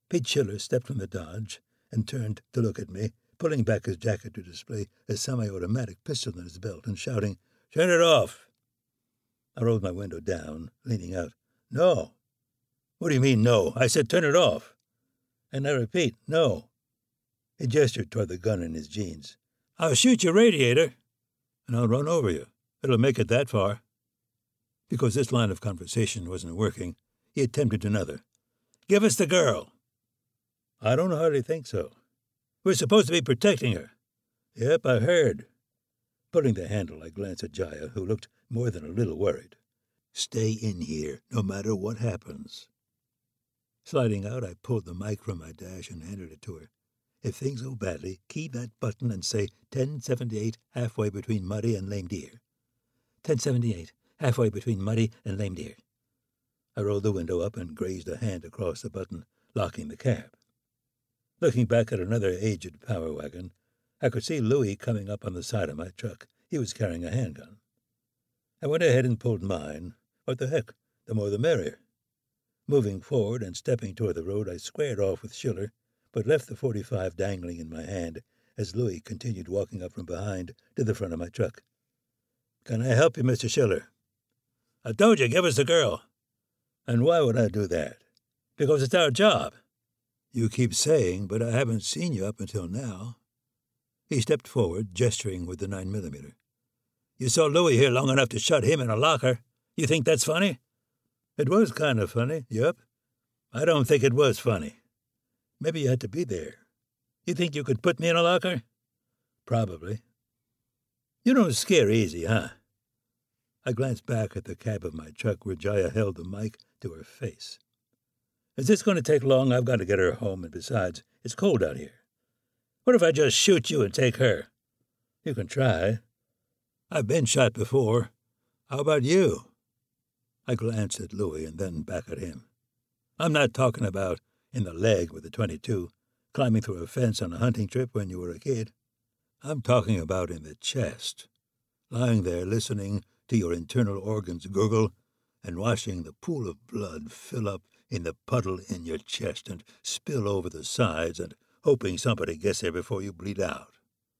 Pete Schiller stepped from the Dodge and turned to look at me, pulling back his jacket to display a semi-automatic pistol in his belt and shouting, "Turn it off!" I rolled my window down, leaning out. "No." "What do you mean, no? I said turn it off." "And I repeat, no." He gestured toward the gun in his jeans. "I'll shoot your radiator, and I'll run over you. It'll make it that far." Because this line of conversation wasn't working, he attempted another. "Give us the girl." "I don't hardly think so." "We're supposed to be protecting her." "Yep, I heard." Pulling the handle, I glanced at Jaya, who looked more than a little worried. "Stay in here, no matter what happens." Sliding out, I pulled the mic from my dash and handed it to her. "If things go badly, key that button and say 1078 halfway between Muddy and Lame Deer." 1078, halfway between Muddy and Lame Deer. I rolled the window up and grazed a hand across the button, locking the cab. Looking back at another aged power wagon, I could see Louis coming up on the side of my truck. He was carrying a handgun. I went ahead and pulled mine. What the heck? The more the merrier. Moving forward and stepping toward the road, I squared off with Schiller, but left the .45 dangling in my hand as Louis continued walking up from behind to the front of my truck. "Can I help you, Mr. Schiller?" "I told you, give us the girl." "And why would I do that?" "Because it's our job." "You keep saying, but I haven't seen you up until now." He stepped forward, gesturing with the 9mm. "You saw Louis here long enough to shut him in a locker. You think that's funny?" "It was kind of funny, yep." "I don't think it was funny." "Maybe you had to be there." "You think you could put me in a locker?" "Probably." "You don't scare easy, huh?" I glanced back at the cab of my truck where Jaya held the mic to her face. "Is this going to take long? I've got to get her home, and besides, it's cold out here." "What if I just shoot you and take her?" "You can try. I've been shot before. How about you?" I glanced at Louis and then back at him. "I'm not talking about in the leg with a .22, climbing through a fence on a hunting trip when you were a kid. I'm talking about in the chest, lying there listening to your internal organs gurgle and watching the pool of blood fill up in the puddle in your chest and spill over the sides and hoping somebody gets there before you bleed out."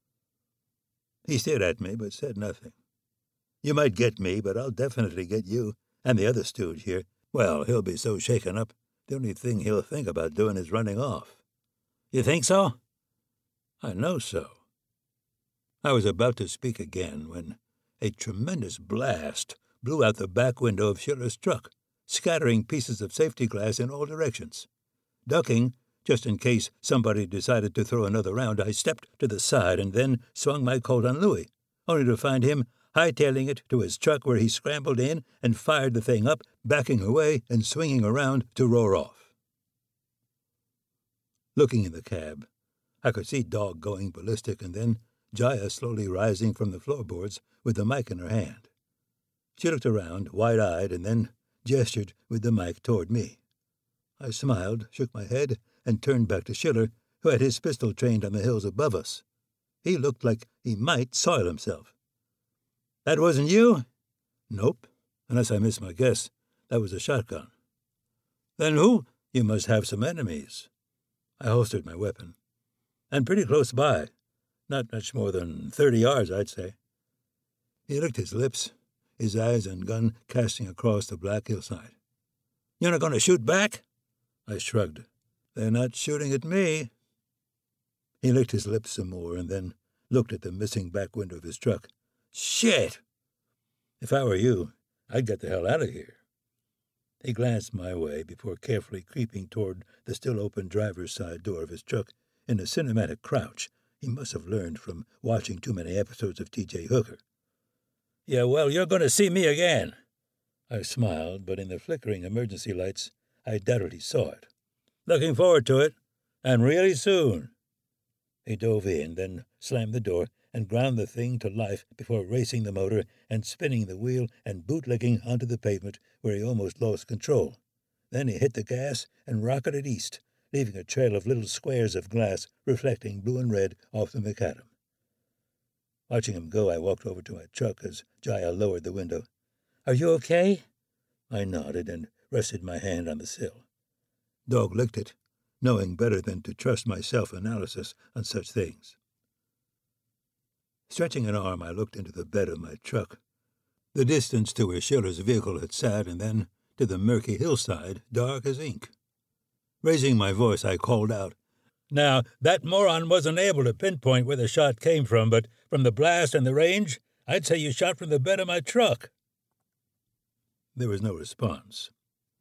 He stared at me but said nothing. "You might get me, but I'll definitely get you and the other stooge here. Well, he'll be so shaken up, the only thing he'll think about doing is running off." "You think so?" "I know so." I was about to speak again when a tremendous blast blew out the back window of Schiller's truck, scattering pieces of safety glass in all directions. Ducking, just in case somebody decided to throw another round, I stepped to the side and then swung my Colt on Louis, only to find him hightailing it to his truck where he scrambled in and fired the thing up, backing away and swinging around to roar off. Looking in the cab, I could see Dog going ballistic and then Jaya slowly rising from the floorboards with the mic in her hand. She looked around, wide-eyed, and then gestured with the mic toward me. I smiled, shook my head, and turned back to Schiller, who had his pistol trained on the hills above us. He looked like he might soil himself. "That wasn't you?" "Nope. Unless I missed my guess, that was a shotgun." "Then who?" "You must have some enemies." I holstered my weapon. "And pretty close by. Not much more than 30 yards, I'd say." He licked his lips, his eyes and gun casting across the black hillside. "You're not going to shoot back?" I shrugged. "They're not shooting at me." He licked his lips some more and then looked at the missing back window of his truck. "Shit! If I were you, I'd get the hell out of here." He glanced my way before carefully creeping toward the still-open driver's side door of his truck in a cinematic crouch he must have learned from watching too many episodes of T.J. Hooker. "Yeah, well, you're going to see me again." I smiled, but in the flickering emergency lights, I doubted he saw it. "Looking forward to it, and really soon." He dove in, then slammed the door and ground the thing to life before racing the motor and spinning the wheel and bootlegging onto the pavement where he almost lost control. Then he hit the gas and rocketed east, leaving a trail of little squares of glass reflecting blue and red off the macadam. Watching him go, I walked over to my truck as Jaya lowered the window. "Are you okay?" I nodded and rested my hand on the sill. Dog licked it, knowing better than to trust my self-analysis on such things. Stretching an arm, I looked into the bed of my truck, the distance to where Schiller's vehicle had sat, and then to the murky hillside, dark as ink. Raising my voice, I called out, "Now, that moron wasn't able to pinpoint where the shot came from, but from the blast and the range, I'd say you shot from the bed of my truck." There was no response.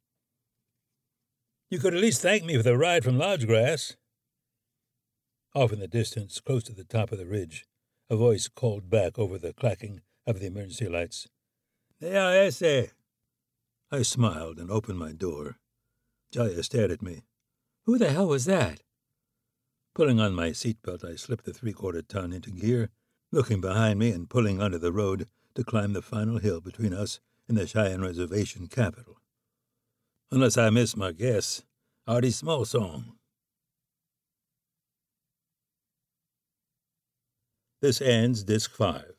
"You could at least thank me for the ride from Lodgegrass." Off in the distance, close to the top of the ridge, a voice called back over the clacking of the emergency lights. "ARS." I smiled and opened my door. Jaya stared at me. "Who the hell was that?" Pulling on my seatbelt, I slipped the 3/4 ton into gear, looking behind me and pulling onto the road to climb the final hill between us and the Cheyenne Reservation capital. Unless I miss my guess, Artie Small song. This ends Disc 5.